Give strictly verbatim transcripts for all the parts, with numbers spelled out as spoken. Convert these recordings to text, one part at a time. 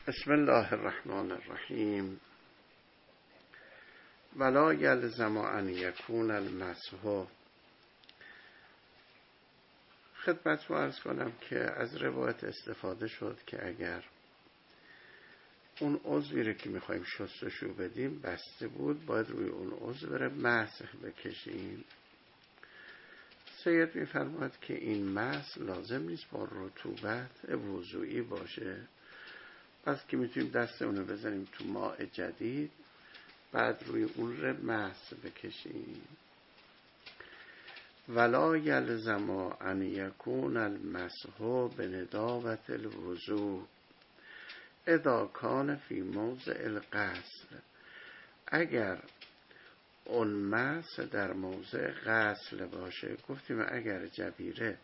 بسم الله الرحمن الرحیم. ولا یلزم ان یکون المسح. خدمت رو عرض کنم که از روایت استفاده شد که اگر اون عضوی رو که میخوایم شستشو بدیم بسته بود، باید روی اون عضو رو مسح بکشیم. سید میفرماید که این مسح لازم نیست با رطوبت وضوئی باشه، پس که میتونیم دستمون رو بزنیم تو ماء جدید، بعد روی اون رو مسح بکشیم. ولا یلزم ان یکون المسح بنداوة الوضوء اذا کان فی موضع الغسل. اگر اون مسح در موضع غسل باشه، گفتیم اگر جبیره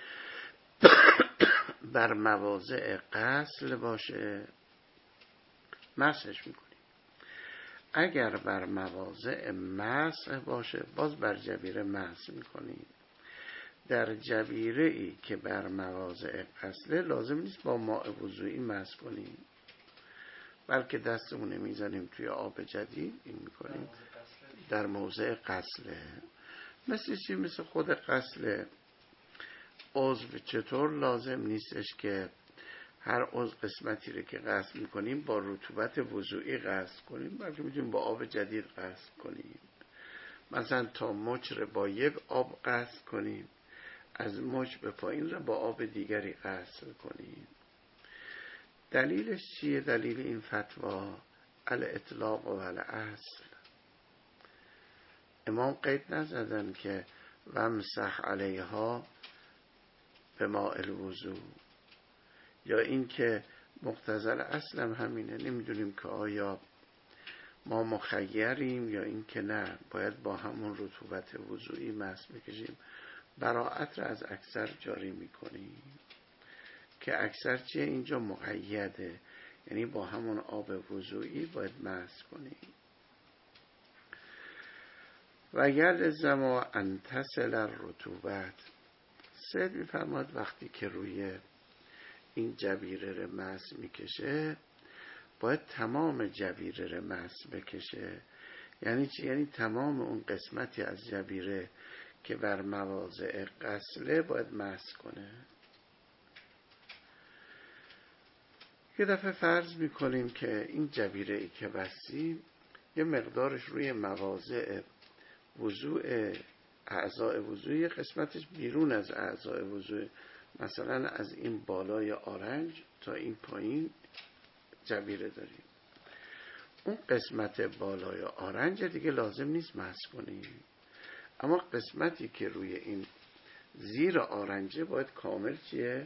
بر مواضع غسل باشه مسحش میکنیم، اگر بر مواضع مسح باشه باز بر جبیره مسح میکنیم. در جبیره ای که بر مواضع غسله لازم نیست با ماء وضوئی مسح کنیم، بلکه دستمون میزنیم توی آب جدید این میکنیم در موضع غسله. مثل چی؟ مثل خود غسله عضو. چطور لازم نیستش که هر عضو قسمتی رو که غسل میکنیم با رطوبت وضوئی غسل کنیم، بلکه میتونیم با آب جدید غسل کنیم. مثلا تا مچ رو با یک آب غسل کنیم، از مچ به پایین رو با آب دیگری غسل کنیم. دلیلش چیه؟ دلیل این فتوا الاطلاق و الاصل. امام قید نزدن که وامسح علیها به ماء الوضوء، یا این که مقتضی الاصل هم همینه. نمیدونیم که آیا ما مخیریم یا این که نه، باید با همون رطوبت وضوئی مسح بکشیم. براءت را از اکثر جاری میکنیم که اکثر چیه؟ اینجا مقیده، یعنی با همون آب وضوئی باید مسح کنیم. و یلزم ان تصل الرطوبت. سید میفرماد وقتی که روی این جبیره رو مسح میکشه باید تمام جبیره رو مسح بکشه. یعنی چی؟ یعنی تمام اون قسمتی از جبیره که بر مواضع غسله باید مسح کنه. یه دفعه فرض میکنیم که این جبیره ای که بستیم یه مقدارش روی مواضع وضوء، اعضاء وضوء، قسمتش بیرون از اعضاء وضوء، مثلا از این بالای آرنج تا این پایین جبیره داریم. اون قسمت بالای آرنج دیگه لازم نیست مسح کنیم، اما قسمتی که روی این زیر آرنجه باید کامل چیه؟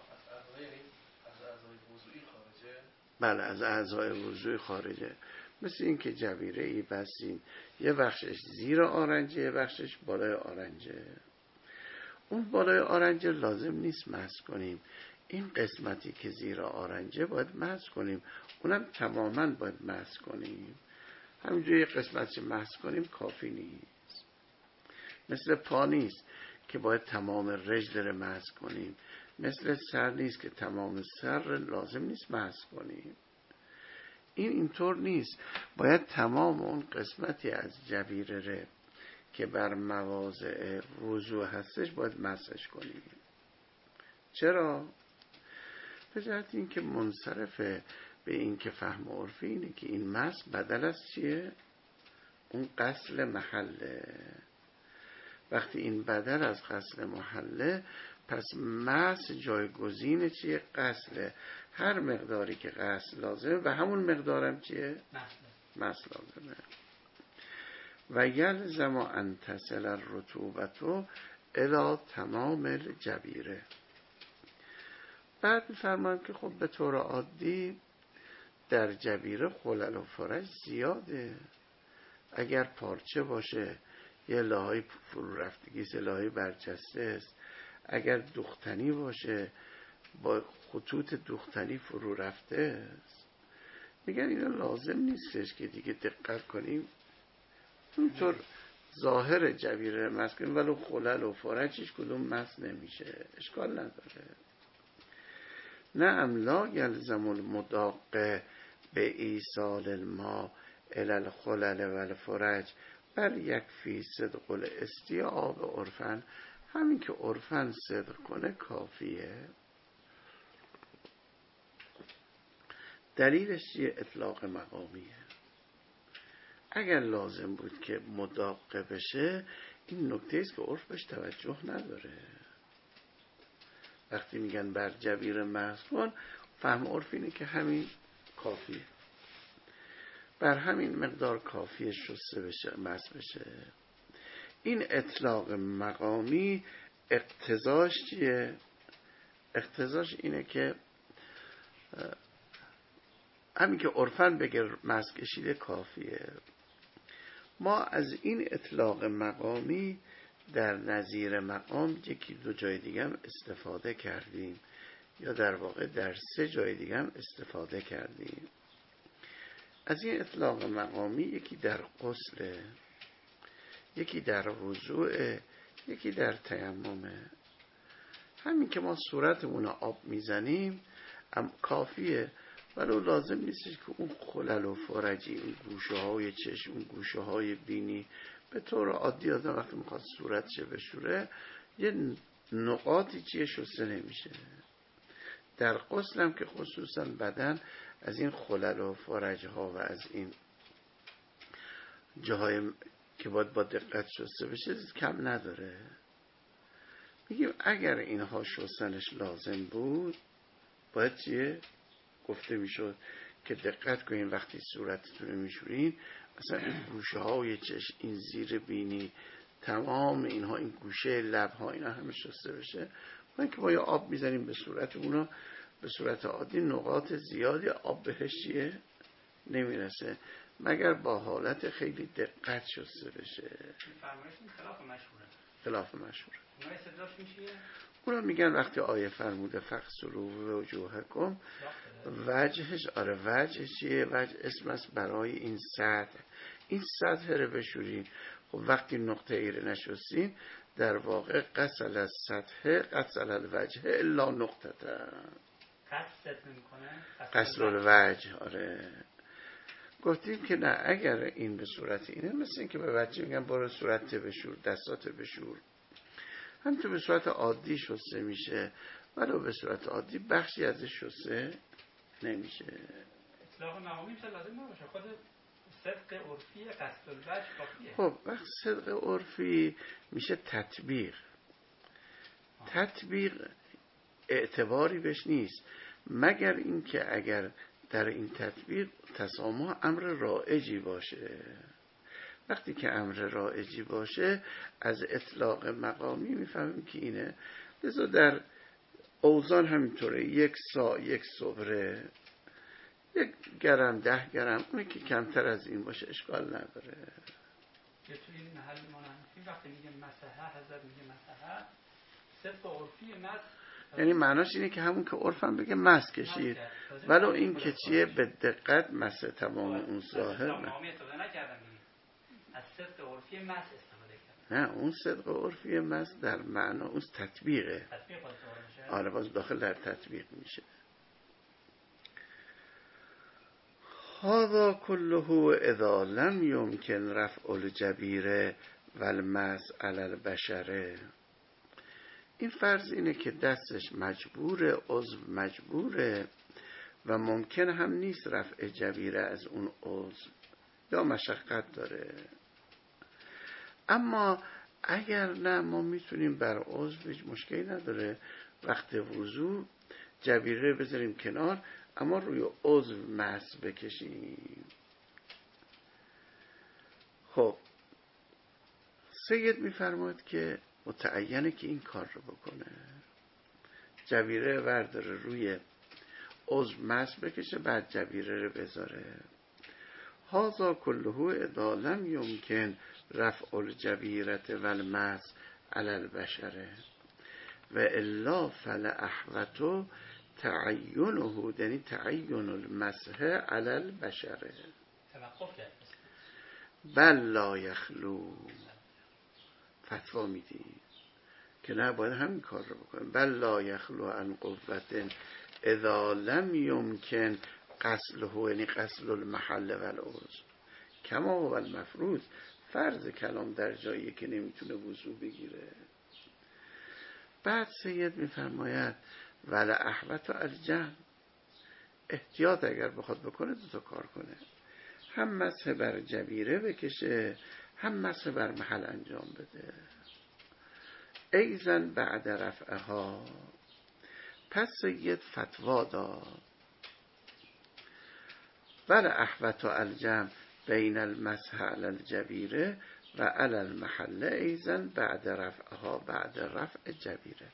بله، از اعضای وضوئی خارجه. مثل این که جبیره ای بستیم، یه بخشش زیر آرنجه، یه بخشش بالای آرنجه. اون بالای آرنجه لازم نیست مسح کنیم، این قسمتی که زیر آرنجه باید مسح کنیم، اونم تماما باید مسح کنیم. همینجوری یه قسمتش مسح کنیم کافی نیست. مثل پا نیست که باید تمام رجل رو مسح کنیم، مثل سر نیست که تمام سر لازم نیست مسح کنیم. این اینطور نیست، باید تمام اون قسمتی از جبیره ره که بر مواضع وضوء هستش باید مسحش کنیم. چرا؟ به جهت این که منصرفه به این که فهم عرفی اینه که این مسح بدل از چیه؟ اون غسل محله. وقتی این بدل از غسل محله، پس مسح جایگزین چیه؟ غسله. هر مقداری که غسل لازمه و همون مقدارم چیه؟ مسح لازمه. و یلزم ان تصل الرطوبت الی تمام الجبیره. بعد می‌فرمایم که خب به طور عادی در جبیره خلل و فرج زیاده. اگر پارچه باشه یه لایه فرو رفتگی، لایه برجسته است. اگر دوختنی باشه با خطوط دوختنی فرو رفته است. میگن اینا لازم نیستش که دیگه دقت کنیم، اونطور ظاهر جبیره مسح کنیم، ولو خلل و فرجش کدوم مسح نمیشه، اشکال نداره. نعم لا یلزم المداق به ایصال الماء الی الخلل و الفرج بل یکفی صدق الاستیعاب عرفاً. همین که عرفاً صدق کنه کافیه. دلیلش چیه؟ اطلاق مقامیه. اگر لازم بود که مداقه بشه، این نکته است که عرف بهش توجه نداره. وقتی میگن بر جبیر محض کن، فهم عرف اینه که همین کافیه، بر همین مقدار کافیه شسته بشه، مس بشه. این اطلاق مقامی اقتضاش چیه؟ اقتضاش اینه که همین که عرفاً بگه مس کشیده کافیه. ما از این اطلاق مقامی در نظیر مقام یکی دو جای دیگه هم استفاده کردیم، یا در واقع در سه جای دیگه هم استفاده کردیم. از این اطلاق مقامی یکی در غسل، یکی در وضوء، یکی در تیممه. همین که ما صورتمون آب میزنیم هم کافیه، ولی لازم نیست که اون خلل و فرجی، اون گوشه های چشم، اون گوشه های بینی، به طور عادی آدم وقتی میخواد صورتش بشوره یه نقاطی چیه شسته نمیشه. در غسل هم که خصوصا بدن از این خلل و فرج ها و از این جاهای که باید با دقت شسته بشه کم نداره. میگیم اگر اینها شستنش لازم بود باید چیه؟ گفته میشد که دقت کنین وقتی صورتتون رو میشورین، مثلا این گوشه های چشم، این زیر بینی، تمام اینها، این گوشه لب ها، اینا همه شسته بشه. با اینکه ما یه آب میزنیم به صورت اونا، به صورت عادی نقاط زیادی آب بهش چیه؟ نمیرسه، مگر با حالت خیلی دقت شسته بشه. خلاف مشهوره. خلاف مشهوره. اونها استدلالش میشه؟ اونا میگن وقتی آیه فرموده فغسلوا وجوهکم، وجهش آره وجه چیه؟ وجه اسم است برای این سطح، این سطح رو بشورین. خب وقتی نقطه ای رو نشستین در واقع غسل از سطح غسل الوجه الا نقطه قصد نمیکنه غسل الوجه. آره گفتیم که نه، اگر این به صورت اینه مثل این که به بچه میگن برو صورت بشور، دستات بشور، هم تو به صورت عادی شسته میشه، ولو به صورت عادی بخشی ازش شسته نمیشه. اطلاق مقامی مثل لازم نباشه، خود صدق عرفی قصد الوجه کافیه. خب وقت صدق عرفی میشه تطبیق. آه. تطبیق اعتباری بهش نیست، مگر اینکه اگر در این تطبیق تسامح امر رایجی باشه. وقتی که امر رایجی باشه از اطلاق مقامی میفهمیم که اینه. لذا در اوزان همینطوره، یک سا یک صبره، یک گرم ده گرم، اونی که کمتر از این باشه اشکال نداره. یه توی این محل منحنفی وقتی میگه مسحه، حضرت میگه مسحه صدق عرفی مس، یعنی معناش اینه که همون که عرفم بگه مس کشید، ولو این که چیه به دقت مس تمام اون ظاهر نه. از صدق عرفی مس استفاده کرد. نه، اون صدق عرفی مس در معنا اون تطبیقه. تطبیق باید میشه. آره باز داخل در تطبیق میشه. هذا كله اذا لم يمكن رفع الجبیره والمس علی البشره. این فرض اینه که دستش مجبوره، عضو مجبوره و ممکن هم نیست رفع جبیره از اون عضو، یا مشقت داره. اما اگر نه، ما میتونیم بر عضو هیچ مشکلی نداره، وقت وضو جبیره بذاریم کنار اما روی عضو مس بکشیم. خب سید میفرماید که متعینه که این کار رو بکنه، جبیره ورداره روی عضو مس بکشه بعد جبیره رو بذاره. هذا كله اذا لم يمكن رفع الجبیره والمس علی البشره و الا فالاحوط تعینه، یعنی تعین المسح علی البشره بل لا یخلو. فتوا میدی که نه باید همین کار رو بکنیم. بل لا یخلو عن قوت اذا لم یمکن غسله، یعنی غسل المحل و العضو کما هو المفروض، فرض کلام در جایی که نمیتونه وضو بگیره. بعد سید میفرماید ولا احوط الجمع، احتیاط اگر بخواد بکنه دو تا کار کنه، هم مسح بر جبیره بکشه، هم مسح بر محل انجام بده. ایزن بعد رفعها، پس سید فتوا داد ولا احوط الجمع بین المسح علی الجبیره و علی المحل ایزن بعد رفعها، بعد رفع جبیره.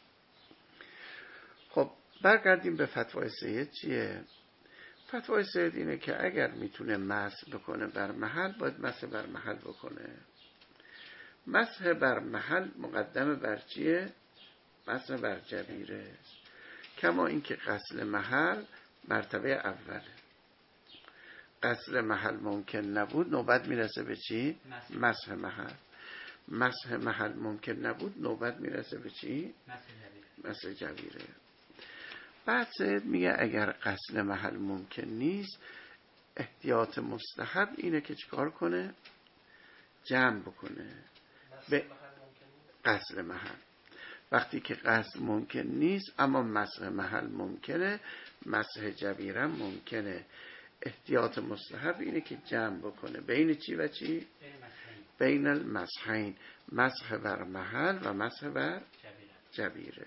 خب برگردیم به فتوای سید. چیه فتوای سید؟ اینه که اگر میتونه مسح بکنه بر محل، باید مسح بر محل بکنه. مسح بر محل مقدم بر چیه؟ مسح بر جبیره. کما اینکه غسل محل مرتبه اوله. غسل محل ممکن نبود، نوبت میرسه به چی؟ مسح محل. مسح محل ممکن نبود، نوبت میرسه به چی؟ مسح جبیره. بعد سید میگه اگر غسل محل ممکن نیست، احتیاط مستحب اینه که چیکار کنه؟ جمع بکنه به غسل محل. وقتی که غسل ممکن نیست اما مسح محل ممکنه، مسح جبیره ممکنه، احتیاط مستحب اینه که جمع بکنه بین چی و چی؟ بین المسحین، مسح بر محل و مسح بر جبیره.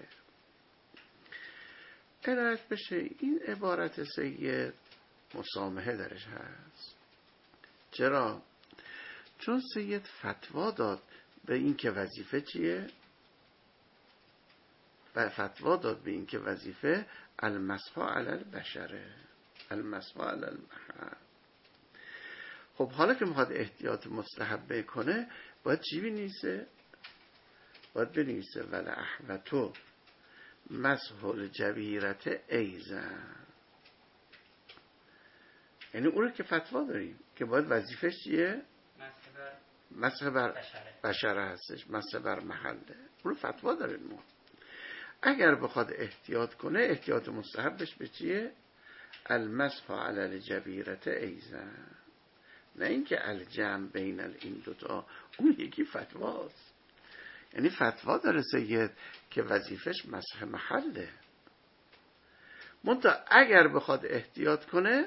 عنایت بشه این عبارت سید مسامحه درش هست. چرا؟ چون سید فتوا داد به این که وظیفه چیه؟ و فتوا داد به این که وظیفه المسح علی البشره، المسح علی المحل. خب حالا که میخواد احتیاط مستحب بکنه، باید چی بنویسه؟ باید بنویسه ولا احوطو مسح الجبیرت ایزن. یعنی اون رو که فتوا داریم که باید وظیفش چیه؟ مسح بر بشره هستش، مسح بر محله. اون رو فتوا داریم ما. اگر بخواد احتیاط کنه، احتیاط مستحبش به چیه؟ المسح علی الجبیرت ایزن. نه اینکه الجمع بین این دوتا، اون یکی فتواست. یعنی فتوا داره سید که وظیفش مسح محله، منتها اگر بخواد احتیاط کنه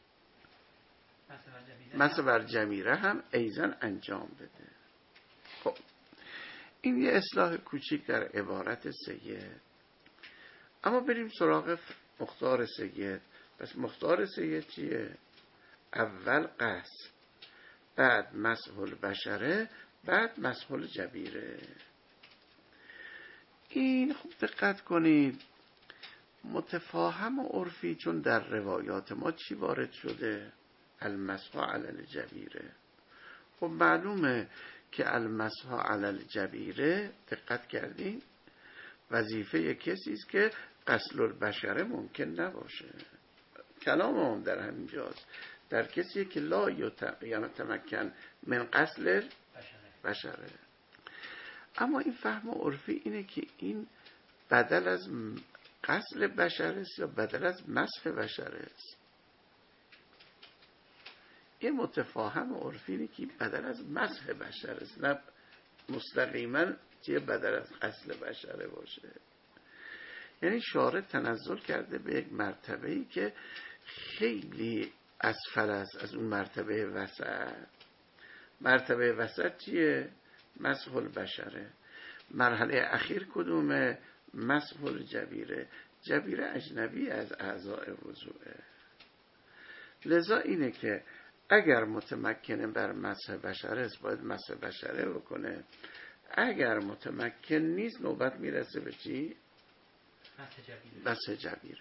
مسح بر جبیره هم ایزن انجام بده. خب این یه اصلاح کوچیک در عبارت سید. اما بریم سراغ مختار سید. پس مختار سید چیه؟ اول غسل، بعد مسح البشره، بعد مسح الجبیره. این خوب دقت کنید، متفاهم و عرفی، چون در روایات ما چی وارد شده؟ المسح علی الجبیره. خب معلومه که المسح علی الجبیره، دقت کردین، وظیفه کسی است که غسل البشره ممکن نباشه. کلام هم در همینجاست، در کسی که لا یتمکن من غسل البشره. اما این فهم عرفی اینه که این بدل از غسل بشره است یا بدل از مسح بشره است. این متفاهم عرفی اینه که بدل از مسح بشره است، نه مستقیما چیه بدل از غسل بشره باشه. یعنی شارع تنزل کرده به یک مرتبه‌ای که خیلی اسفل است از اون مرتبه وسط. مرتبه وسط چیه؟ مسح البشره. مرحله اخیر کدومه؟ مسح الجبیره. جبیره اجنبی از اعضاء وضوئه. لذا اینه که اگر متمکن بر مسح بشره است، باید مسح بشره بکنه. اگر متمکن نیست، نوبت میرسه به چی؟ مسح جبیره.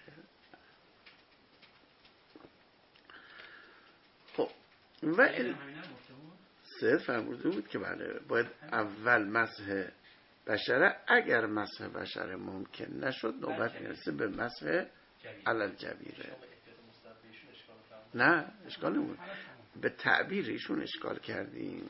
خب و سید فرموده بود که بله باید اول مسح بشره، اگر مسح بشره ممکن نشد، نوبت میرسه به مسح علی الجبیره. نه اشکال نمود، به تعبیر ایشون اشکال کردیم.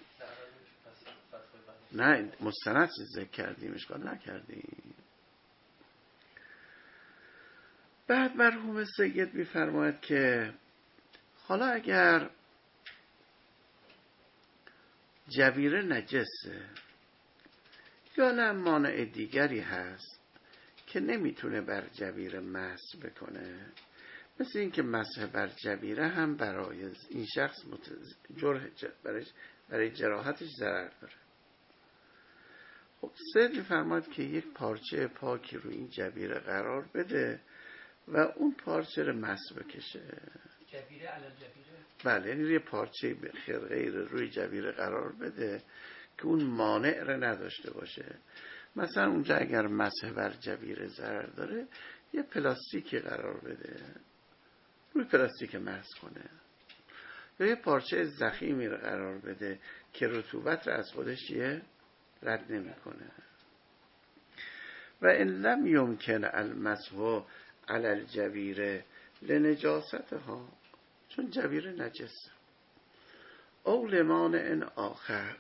نه مستند چیز ذکر کردیم، اشکال نکردیم. بعد مرحوم سید می‌فرماید که حالا اگر جبیره نجسه یا نه مانع دیگری هست که نمیتونه بر جبیره مسح بکنه، مثل این که مسح بر جبیره هم برای این شخص جرح برای, برای جراحتش ضرر داره. خب سید می‌فرماید که یک پارچه پاکی روی این جبیره قرار بده و اون پارچه رو مسح بکشه. جبیره علی جبیره؟ بله، یعنی یه پارچه خرقه‌ای رو روی جبیره قرار بده که اون مانع رو نداشته باشه. مثلا اونجا اگر مسح بر جبیره ضرر داره، یه پلاستیکی قرار بده، روی پلاستیک مسح کنه، یا یه پارچه ضخیمی رو قرار بده که رطوبت رو از خودش یه رد نمی‌کنه. و ان لم یمکن المسح علی الجبیره لنجاستها، چون جبیره نجسه، او لمانع آخر،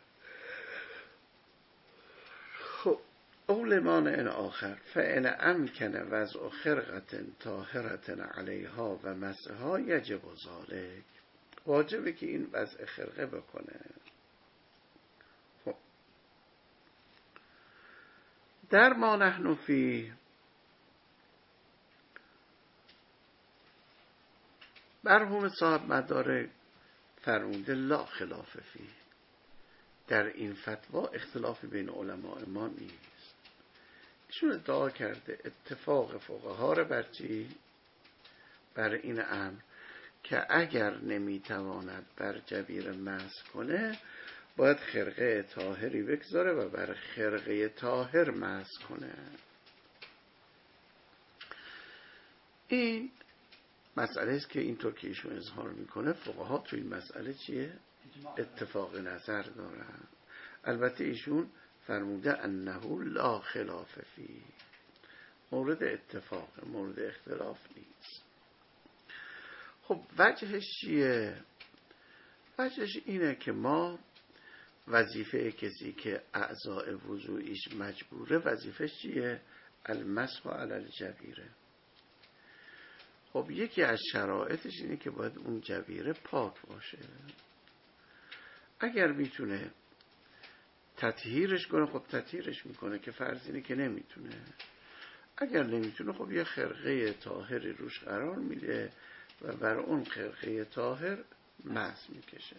خب او لمانع آخر فان امکن وضع خرقه طاهره علیها و مسحها یجب ذلک، واجبه که این وضع خرقه بکنه. خب در ما نحن فی، مرحوم صاحب مدارک فرموده لا خلاف فی، در این فتوا اختلاف بین علماء ما نیست. ایشون ادعا کرده اتفاق فقها رو بر چی؟ بر این امر که اگر نمیتواند بر جبیره مسح کنه، باید خرقه طاهری بگذاره و بر خرقه طاهر مسح کنه. این مسئله است که اینطور که ایشون اظهار میکنه فقها توی این مسئله چیه؟ اتفاق نظر دارن. البته ایشون فرموده انه لا خلاف فی، مورد اتفاق، مورد اختلاف نیست. خب وجهش چیه؟ وجهش اینه که ما وظیفه کسی که اعضاء وضوئیش مجبوره، وظیفه چیه؟ المسح علی الجبیره. خب یکی از شرایطش اینه که باید اون جبیره پاک باشه. اگر میتونه تطهیرش کنه، خب تطهیرش میکنه، که فرض اینه که نمیتونه. اگر نمیتونه، خب یه خرقه طاهری روش قرار میده و بر اون خرقه طاهر مسح میکشه.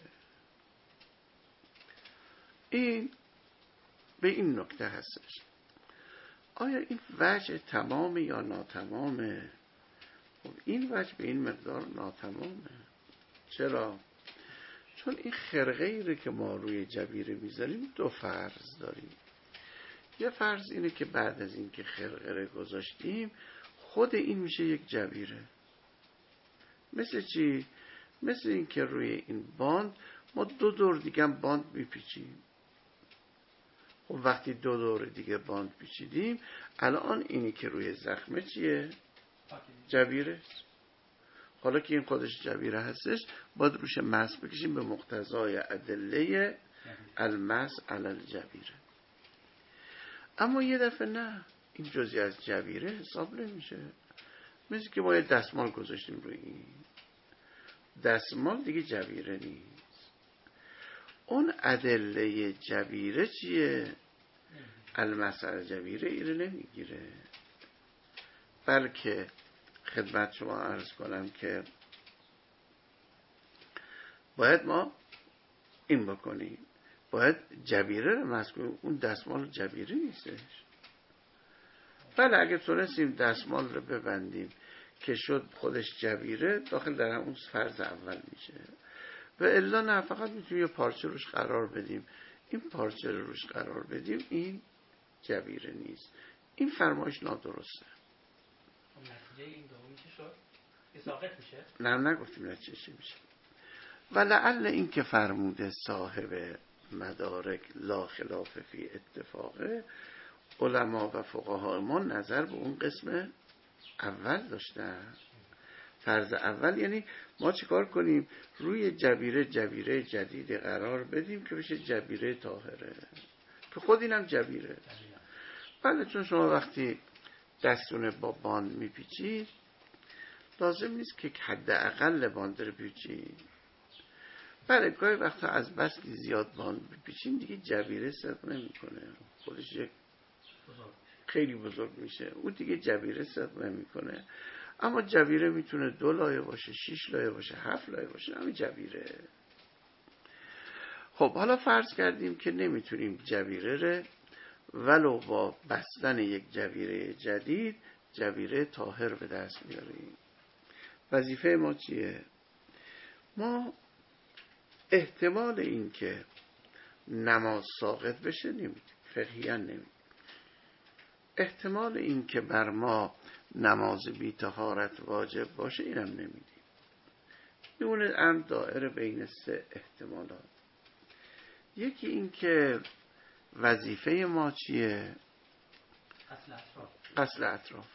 این به این نکته هستش. آیا این وجه تمام یا ناتمامه؟ خب این وجه به این مقدار ناتمامه. چرا؟ چون این خرقه ای رو که ما روی جبیره میذاریم دو فرض داریم. یه فرض اینه که بعد از این که خرقه رو گذاشتیم، خود این میشه یک جبیره. مثل چی؟ مثل این که روی این باند ما دو دور دیگه هم باند میپیچیم. خب وقتی دو دور دیگه باند پیچیدیم، الان اینی که روی زخمه چیه؟ جبیره. حالا که این خودش جبیره هستش، باید روش مسح بکشیم به مقتضای ادله المسح علی الجبیره. اما یه دفعه نه، این جزئی از جبیره حساب نمیشه. مثل که ما یه دستمال گذاشتیم روی این دستمال، دیگه جبیره نیست. اون ادله جبیره چیه؟ المسح علی الجبیره ایره نمیگیره، بلکه خدمت شما عرض کنم که باید ما این بکنیم، باید جبیره رو مسح کنیم. اون دستمال جبیره نیستش. بله اگه تونستیم دستمال رو ببندیم که شد خودش جبیره، داخل در همون فرض اول میشه. و الا نه، فقط میتونیم یه پارچه روش قرار بدیم. این پارچه رو روش قرار بدیم، این جبیره نیست. این فرمایش نادرسته. نتیجه این دومی چی شد؟ ساقط میشه؟ نه نگفتیم نتیجه چی میشه. و لعل این که فرموده صاحب مدارک لا خلاف فی اتفاقه، علما و فقها ما نظر به اون قسم اول داشتن. فرض اول یعنی ما چیکار کنیم؟ روی جبیره جبیره جدید قرار بدیم که بشه جبیره طاهره، که خود اینم جبیره. بله، چون شما وقتی دستونه با باند میپیچید، لازم نیست که حداقل باند رو بپیچیم. بله گاهی وقتا از بس که زیاد باند بپیچیم دیگه جبیره صدق نمیکنه، خودش یک خیلی بزرگ میشه، اون دیگه جبیره صدق نمیکنه. اما جبیره میتونه دو لایه باشه، شش لایه باشه، هفت لایه باشه، همین جبیره. خب حالا فرض کردیم که نمیتونیم جبیره رو ولو با بستن یک جبیره جدید جبیره طاهر به دست بیاریم. وظیفه ما چیه؟ ما احتمال این که نماز ساقط بشه نمیدیم، فقهیاً نمیدیم. احتمال این که بر ما نماز بی طهارت واجب باشه اینم نمیدیم. اون امر دائره بین سه احتمالات. یکی این که وظیفه ما چیه؟ غسل اطراف.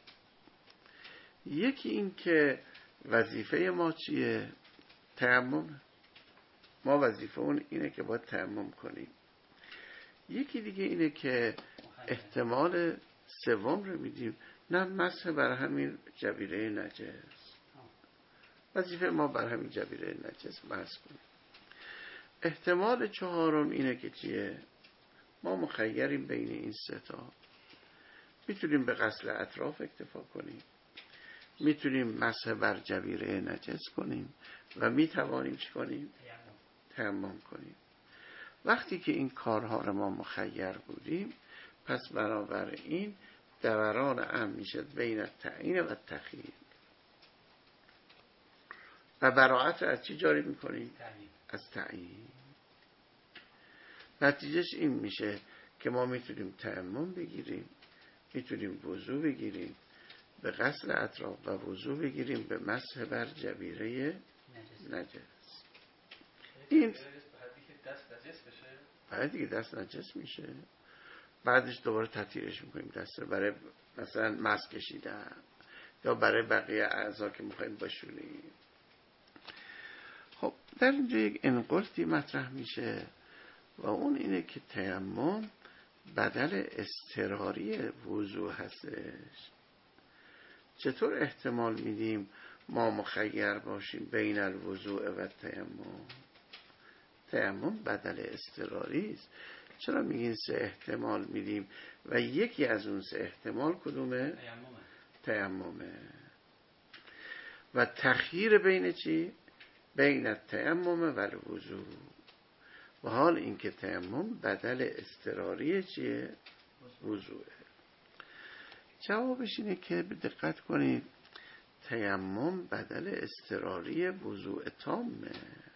یکی این که وظیفه ما چیه؟ تیمم. ما وظیفه اون اینه که باید تیمم کنیم. یکی دیگه اینه که احتمال سوم رو میدیم، نه مسح بر همین جبیره نجس. وظیفه ما بر همین جبیره نجس مسح کنیم. احتمال چهارم اینه که چیه؟ ما مخیریم بین این سه تا. میتونیم به غسل اطراف اکتفا کنیم، میتونیم مسح بر جبیره نجس کنیم و میتوانیم چی کنیم؟ تیمم کنیم. وقتی که این کارها رو ما مخیر بودیم، پس بنابراین دوران امر میشه بین التعیین و التخییر. و براءت رو از چی جاری میکنیم؟ از تعیین. نتیجهش این میشه که ما میتونیم تیمم بگیریم، میتونیم وضو بگیریم به غسل اطراف و وضو بگیریم به مسح بر جبیره نجس. این بعد دیگه دست نجس میشه، بعدش دوباره تطهیرش میکنیم دست رو برای مثلا مس کشیدن یا برای بقیه اعضا که میخوایم بشوریم. خب در اینجا یک انقلتی مطرح میشه و اون اینه که تیمم بدل اضطراری وضو هستش. چطور احتمال میدیم ما مخیر باشیم بین الوضوء و تیمم؟ تیمم بدل اضطراری است. چرا میگین سه احتمال میدیم و یکی از اون سه احتمال کدومه؟ تیممه. و تخییر بین چی؟ بین التیمم و الوضوء. و حال اینکه تیمم بدل اضطراری چیه؟ وضوءه. جوابش اینه که به دقت کنید تیمم بدل اضطراری وضوء تامه،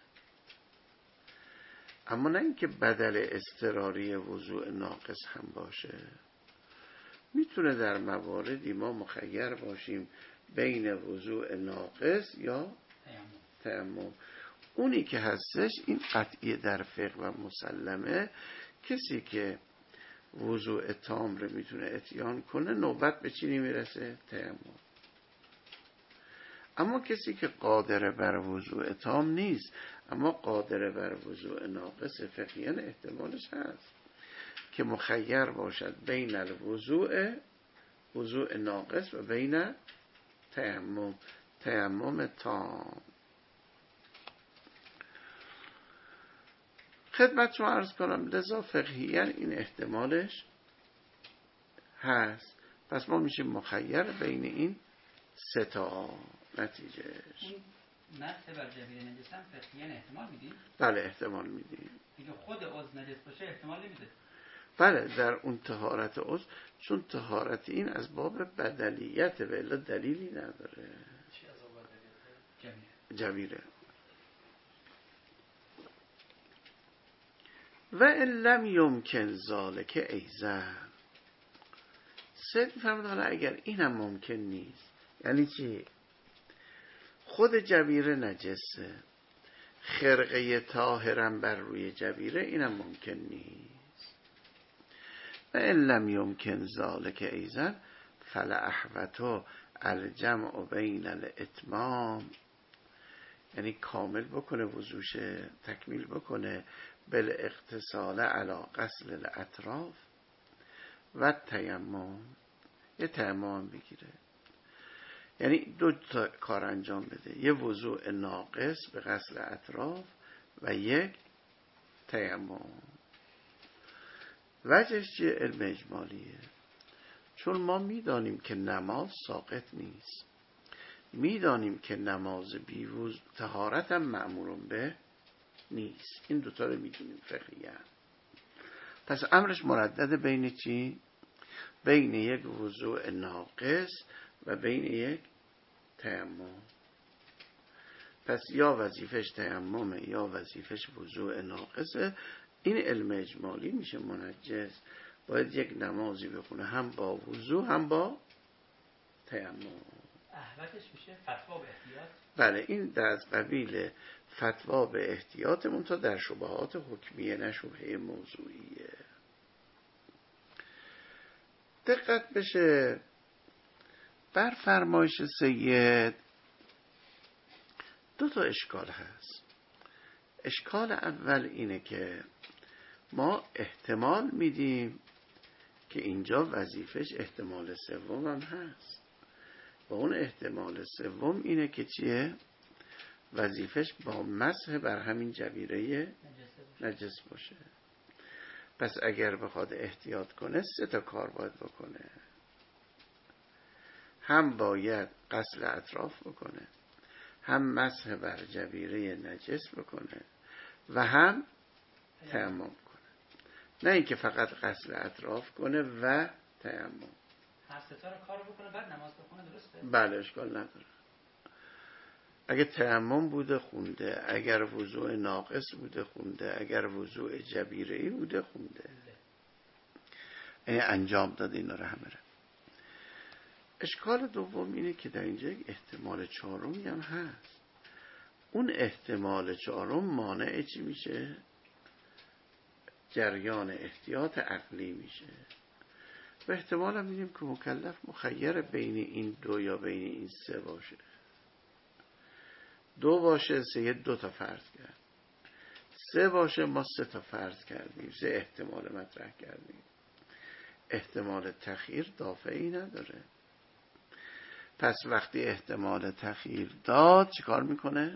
اما نه اینکه بدل اضطراری وضوء ناقص هم باشه. میتونه در مواردی ما مخیر باشیم بین وضوء ناقص یا تیمم. اونی که هستش این قطعی در فقه و مسلمه، کسی که وضوء تام رو میتونه اتیان کنه نوبت به چی نمیرسه؟ تیمم. اما کسی که قادر بر وضوء تام نیست اما قادر بر وضوء ناقص، فقهیاً احتمالش هست که مخیر باشد بین الوضوء وضوء ناقص و بین تیمم تیمم تام. خدمت شما عرض کنم لذا فقهیاً این احتمالش هست. پس ما میشیم مخیر بین این سه تا. نتیجهش مسح بر جبیره نجس هم فقهیاً احتمال میدیم؟ بله احتمال میدیم. دیگه خود عضو نجس باشه احتمال نمیده. بله در اون طهارت عضو، چون طهارت این از باب بدلیت و الا دلیلی نداره. چی از باب بدلیت؟ جبیره. و ان لم یمکن ذالک ایزن. سید میفرماد حالا اگر اینم ممکن نیست، یعنی چی؟ خود جبیره نجسه، خرقه طاهرم بر روی جبیره، اینم ممکن نیست. و ان لم یمکن ذالک ایزن فلا احوتو الجمع بین الاتمام، یعنی کامل بکنه وضوشه، تکمیل بکنه بالاغتسال علی غسل الاطراف و تیمم، یه تیمم بگیره. یعنی دو تا کار انجام بده، یه وضوع ناقص به غسل اطراف و یک تیمم. وجهش چیه؟ علم اجمالیه. چون ما میدانیم که نماز ساقط نیست، میدانیم که نماز بی وضو طهارت هم مأمورون به نیست. این دوتا رو میدونیم فقهیاً. پس امرش مردد بین چی؟ بین یک وضوع ناقص و بین یک تیمم. پس یا وظیفش تیممه یا وظیفش وضوع ناقصه. این علم اجمالی میشه منجز. باید یک نمازی بخونه هم با وضوع هم با تیمم. احوتش میشه فتوا به احتیاط. بله، این در قبیل فتوا به احتیاط، منتها در شبهات حکمیه نه شبهه موضوعیه. دقت بشه بر فرمایش سید دو تا اشکال هست. اشکال اول اینه که ما احتمال میدیم که اینجا وظیفش احتمال سوم هم هست و اون احتمال سوم اینه که چیه؟ وظیفش با مسح بر همین جبیره نجس باشه. پس اگر بخواد احتیاط کنه سه تا کار باید بکنه. هم باید غسل اطراف بکنه، هم مسح بر جبیره نجس بکنه و هم تیمم کنه. نه اینکه فقط غسل اطراف کنه و تیمم. هر سه تا رو کارو بکنه بعد نماز بخونه، درسته؟ بله، اشکال نداره. اگه تیمم بوده خونده، اگر وضوع ناقص بوده خونده، اگر وضوع جبیره‌ای بوده خونده. این انجام داده اینا رو همه رو. اشکال دوم اینه که در اینجا یک احتمال چهارمی هم هست. اون احتمال چهارم مانع چی میشه؟ جریان احتیاط عقلی میشه. و احتمال هم میدیم که مکلف مخیر بین این دو یا بین این سه باشه. دو باشه سه دو تا فرض کرد، سه باشه ما سه تا فرض کردیم، سه احتمال مطرح کردیم. احتمال تخییر دافعی نداره. پس وقتی احتمال تخییر داد چیکار میکنه؟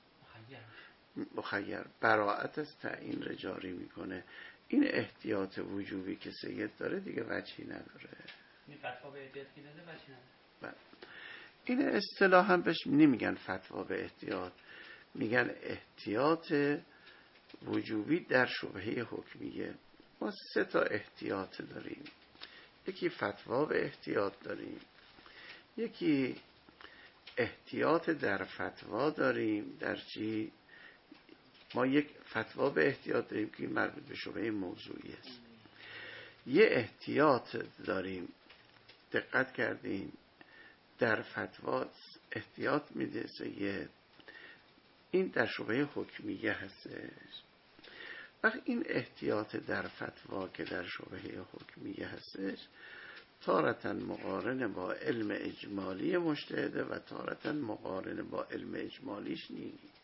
مخیر براءت از تعیین را جاری میکنه. این احتیاط وجوبی که سید داره دیگه وجهی نداره. این فتوا به احتیاط که داده وجهی نداره. این اصطلاحاً بهش نمیگن فتوا به احتیاط، میگن احتیاط وجوبی در شبهه حکمیه. ما سه تا احتیاط داریم. یکی فتوا به احتیاط داریم، یکی احتیاط در فتوا داریم. در چی؟ ما یک فتوا به احتیاط داریم که مربوط به شبهه موضوعی است. یه احتیاط داریم، دقت کردیم، در فتوا احتیاط میده سید، این در شبهه حکمیه هستش. وقتی این احتیاط در فتوا که در شبهه حکمیه هستش تارتاً مقارن با علم اجمالی مجتهده و تارتاً مقارن با علم اجمالیش نیست.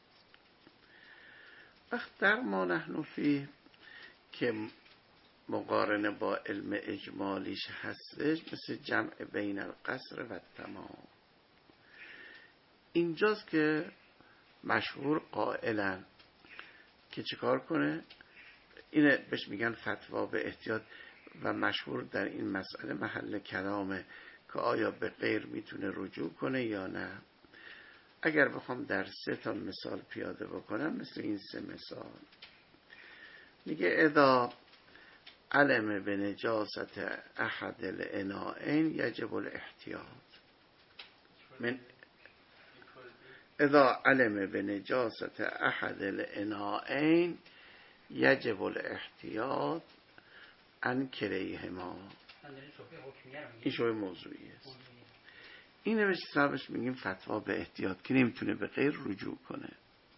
وقت در ما نحن فیه که مقارن با علم اجمالیش هستش مثل جمع بین القصر و تمام. اینجاست که مشهور قائلن که چیکار کنه؟ اینه بهش میگن فتوا به احتیاط و مشهور در این مسئله محل کلامه که آیا به غیر میتونه رجوع کنه یا نه. اگر بخوام در سه تا مثال پیاده بکنم مثل این سه مثال، میگه اذا علم به نجاست احد الانائین یجب الاحتیاط من اذا علم به نجاست احد الانائین یجب الاحتیاط عن کلیهما. این شبهه موضوعی است. این نمیشه سببش میگیم فتوا به احتیاط که نمیتونه به غیر رجوع کنه.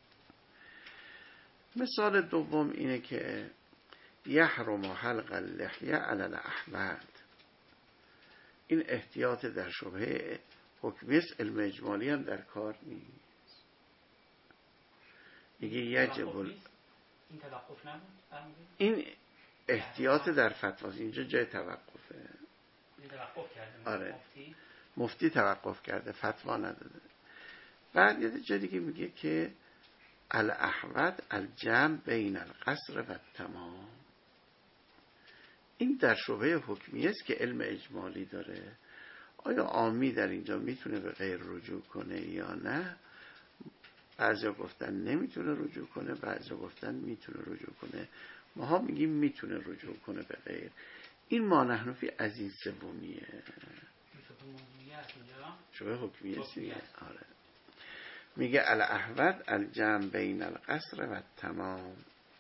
مثال دوم اینه که یحرم حلق اللحیه علی الاحمد. این احتیاط در شبهه حکمی است، علم اجمالی هم در کار نیست. میگه یجب ال... این توقف نبود؟ این احتیاط در فتوا، اینجا جای توقفه. این توقف کرده آره. مفتی مفتی توقف کرده، فتوا نداده. بعد یه جا دیگه میگه که الاحوط الجمع بین القصر و التمام. این در شعبه حکمیه است که علم اجمالی داره. آیا عامی در اینجا میتونه به غیر رجوع کنه یا نه؟ بعضیا گفتن نمیتونه رجوع کنه، بعضیا گفتن میتونه رجوع کنه. ماها میگیم میتونه رجوع کنه به غیر. این ما نحن فی عزیز سومیه، شبه حکمیه سیه. آره. میگه الاحوط الجمع بین القصر و التمام.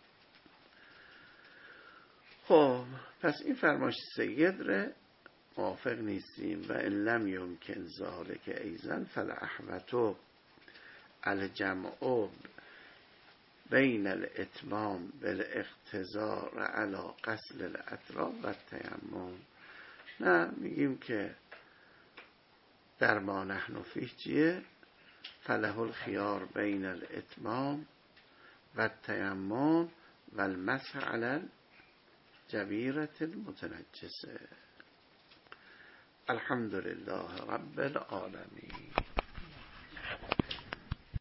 خب پس این فرمایش سید ره موافق نیستیم. و ان لم یمکن ذلک ایضا فالاحوط الجمع بین الاتمام بالاقتضاء علی غسل الاطراف و التیمم. نه، میگیم که در ما نحن فیه چیه؟ فله الخیار بین الاتمام و التیمم و المسح علی الجبیرة المتنجسه. الحمد لله رب العالمین.